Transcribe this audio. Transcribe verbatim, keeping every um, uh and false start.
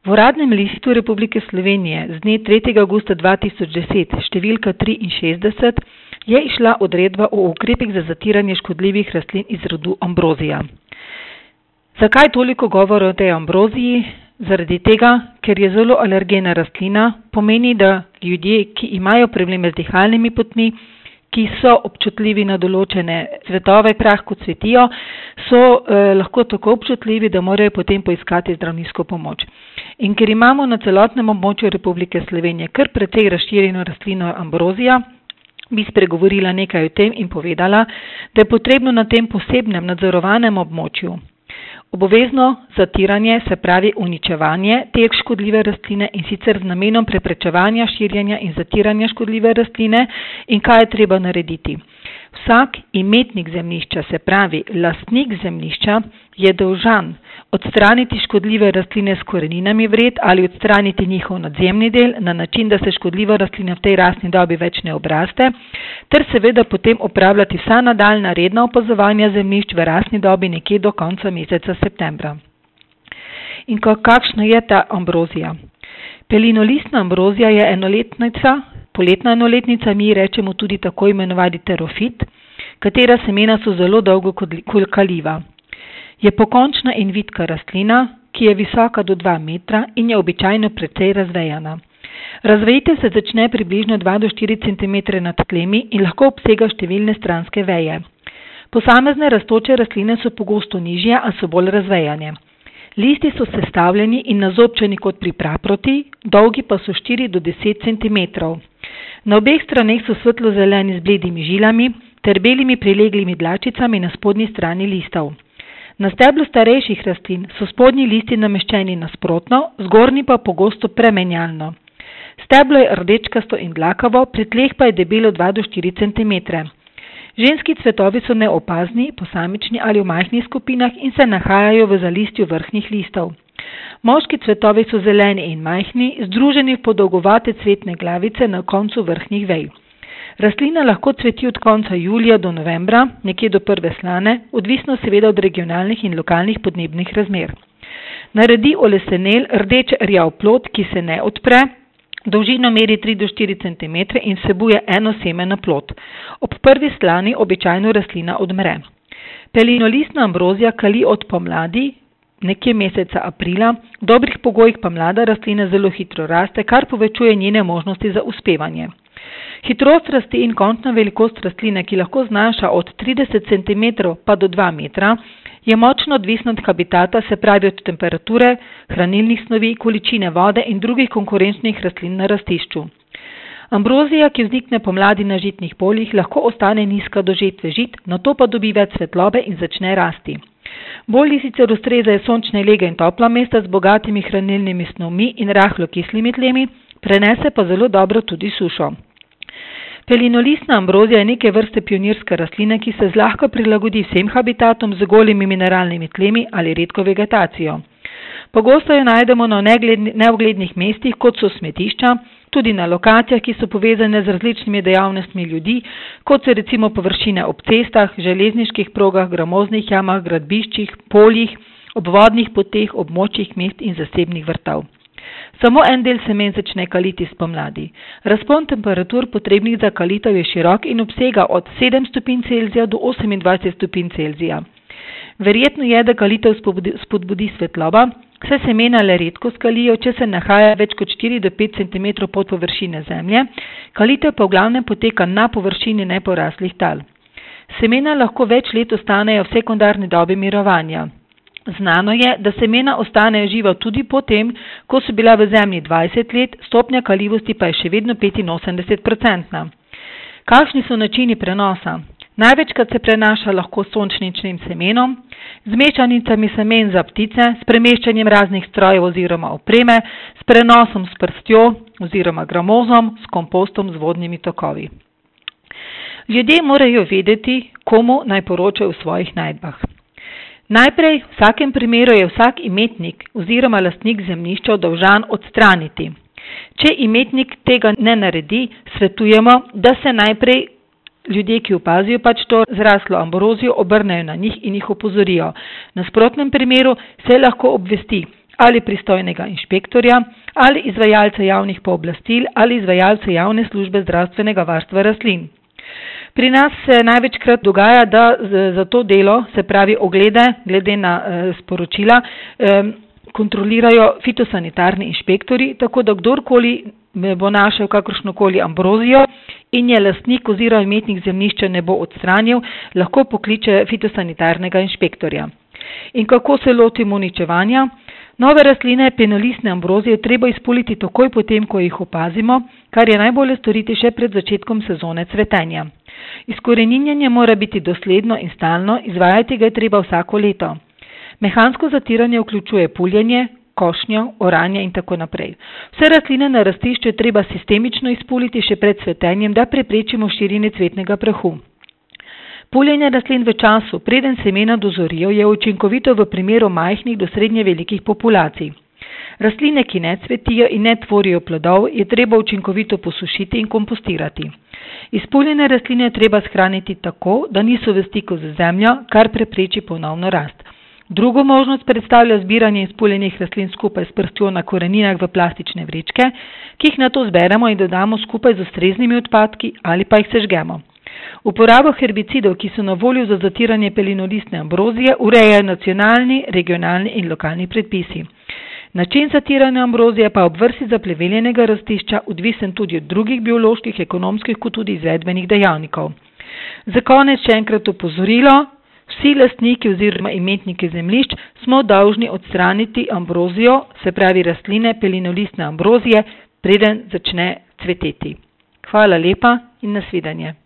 V uradnem listu Republike Slovenije z dne tretjega avgusta dva tisoč deset številka triinšestdeset je išla odredba o ukrepih za zatiranje škodljivih rastlin iz rodu ambrozija. Zakaj toliko govora o tej ambroziji? Zaradi tega, ker je zelo alergena rastlina, pomeni, da ljudje, ki imajo probleme z dihalnimi potmi, ki so občutljivi na določene cvetove, prah, ko cvetijo, so eh, lahko tako občutljivi, da morajo potem poiskati zdravniško pomoč. In ker imamo na celotnem območju Republike Slovenije kar precej razširjeno rastlino ambrozija, bi spregovorila nekaj o tem in povedala, da je potrebno na tem posebnem nadzorovanem območju obvezno zatiranje, se pravi uničevanje te škodljive rastline in sicer z namenom preprečevanja širjenja in zatiranja škodljive rastline. In kaj je treba narediti? Vsak imetnik zemljišča, se pravi lastnik zemljišča, je dolžan odstraniti škodljive rastline s koreninami vred ali odstraniti njihov nadzemni del na način, da se škodljiva rastlina v tej rastni dobi več ne obraste, ter seveda potem opravljati vsa nadaljnja redna opazovanja zemljišč v rastni dobi nekje do konca meseca septembra. In kakšna je ta ambrozija? Pelinolistna ambrozija je enoletnica, poletna enoletnica, mi rečemo tudi tako imenovani terofit, katera semena so zelo dolgo kaljiva. Je pokončna in vitka rastlina, ki je visoka do dva metra in je običajno precej razvejana. Razvejitev se začne približno dva do štiri centimetre nad tlemi in lahko obsega številne stranske veje. Posamezne rastoče rastline so pogosto nižje, a so bolj razvejane. Listi so sestavljeni in nazobčeni kot pri praproti, dolgi pa so štiri do deset centimetrov. Na obeh straneh so svetlo zeleni z bledimi žilami ter belimi prileglimi dlačicami na spodnji strani listov. Na steblu starejših rastlin so spodnji listi nameščeni nasprotno, zgornji pa pogosto premenjalno. Steblo je rdečkasto in dlakavo, pri tleh pa je debelo dva do štiri centimetre. Ženski cvetovi so neopazni, posamični ali v majhnih skupinah in se nahajajo v zalistju vrhnjih listov. Moški cvetovi so zeleni in majhni, združeni v podolgovate cvetne glavice na koncu vrhnjih vej. Rastlina lahko cveti od konca julija do novembra, nekje do prve slane, odvisno seveda od regionalnih in lokalnih podnebnih razmer. Naredi olesenel rdeč rjav plod, ki se ne odpre, dolžino meri tri do štiri centimetre in vsebuje eno seme na plod. Ob prvi slani običajno rastlina odmre. Pelinolistna ambrozija kali od pomladi, nekje meseca aprila, v dobrih pogojih pa mlada rastlina zelo hitro raste, kar povečuje njene možnosti za uspevanje. Hitrost rasti in končna velikost rastline, ki lahko znaša od trideset centimetrov pa do dva metra, je močno odvisna od habitata, se pravi od temperature, hranilnih snovi, količine vode in drugih konkurenčnih rastlin na rastišču. Ambrozija, ki vznikne pomladi na žitnih poljih, lahko ostane nizka do žetve žit, nato pa dobi več svetlobe in začne rasti. Bolj sicer ustrezajo sončne lege in topla mesta z bogatimi hranilnimi snovmi in rahlo kislimi tlemi, prenese pa zelo dobro tudi sušo. Pelinolistna ambrozija je neke vrste pionirska rastlina, ki se zlahka prilagodi vsem habitatom z golimi mineralnimi tlemi ali redko vegetacijo. Pogosto jo najdemo na neuglednih mestih, kot so smetišča, tudi na lokacijah, ki so povezane z različnimi dejavnostmi ljudi, kot so recimo površine ob cestah, železniških progah, gramoznih jamah, gradbiščih, poljih, obvodnih poteh, območjih mest in zasebnih vrtov. Samo en del semen začne kaliti spomladi. Razpon temperatur potrebnih za kalitev je širok in obsega od sedem stopinj Celzija do osemindvajset stopinj Celzija. Verjetno je, da kalitev spodbudi svetloba, saj semena le redko skalijo, če se nahaja več kot štiri do pet centimetrov pod površine zemlje, kalitev pa v glavnem poteka na površini neporaslih tal. Semena lahko več let ostanejo v sekundarni dobi mirovanja. Znano je, da semena ostanejo živa tudi potem, ko so bila v zemlji dvajset let, stopnja kaljivosti pa je še vedno petinosemdeset procentna. Kakšni so načini prenosa? Največkrat se prenaša lahko s sončničnim semenom, z mešanicami semen za ptice, s premeščanjem raznih strojev oziroma opreme, s prenosom s prstjo oziroma gramozom, s kompostom z vodnimi tokovi. Ljudje morajo vedeti, komu naj poročajo v svojih najdbah. Najprej, v vsakem primeru je vsak imetnik oziroma lastnik zemljišča dolžan odstraniti. Če imetnik tega ne naredi, svetujemo, da se najprej ljudje, ki opazijo pač to zraslo ambrozijo, obrnejo na njih in jih opozorijo. V nasprotnem primeru se lahko obvesti ali pristojnega inšpektorja ali izvajalca javnih pooblastil ali izvajalca javne službe zdravstvenega varstva rastlin. Pri nas se največkrat dogaja, da za to delo, se pravi oglede, glede na e, sporočila, e, kontrolirajo fitosanitarni inšpektori, tako da kdorkoli bo našel kakršnokoli ambrozijo in je lastnik oziroma imetnik zemljišča ne bo odstranil, lahko pokliče fitosanitarnega inšpektorja. In kako se lotimo uničevanja? Nove rastline penolistne ambrozije treba izpuliti takoj potem, ko jih opazimo, kar je najbolje storiti še pred začetkom sezone cvetenja. Izkoreninjenje mora biti dosledno in stalno, izvajati ga je treba vsako leto. Mehansko zatiranje vključuje puljenje, košnjo, oranje in tako naprej. Vse rastline na rastišču je treba sistemično izpuliti še pred cvetenjem, da preprečimo širjenje cvetnega prahu. Puljenje rastlin v času, preden semena dozorijo, je učinkovito v primeru majhnih do srednje velikih populacij. Rastline, ki ne cvetijo in ne tvorijo plodov, je treba učinkovito posušiti in kompostirati. Izpuljene rastline je treba shraniti tako, da niso v stiku z zemljo, kar prepreči ponovno rast. Drugo možnost predstavlja zbiranje izpuljenih rastlin skupaj s prstjo na koreninah v plastične vrečke, ki jih nato zberemo in dodamo skupaj z ustreznimi odpadki ali pa jih sežgemo. Uporabo herbicidov, ki so na voljo za zatiranje pelinolistne ambrozije, urejajo nacionalni, regionalni in lokalni predpisi. Način zatiranja ambrozije pa ob vrsti zapleveljenega rastišča odvisen tudi od drugih bioloških, ekonomskih kot tudi izvedbenih dejavnikov. Za konec še enkrat opozorilo. Vsi lastniki oziroma imetniki zemljišč smo dolžni odstraniti ambrozijo, se pravi rastline pelinolistne ambrozije, preden začne cveteti. Hvala lepa in nasvidenje.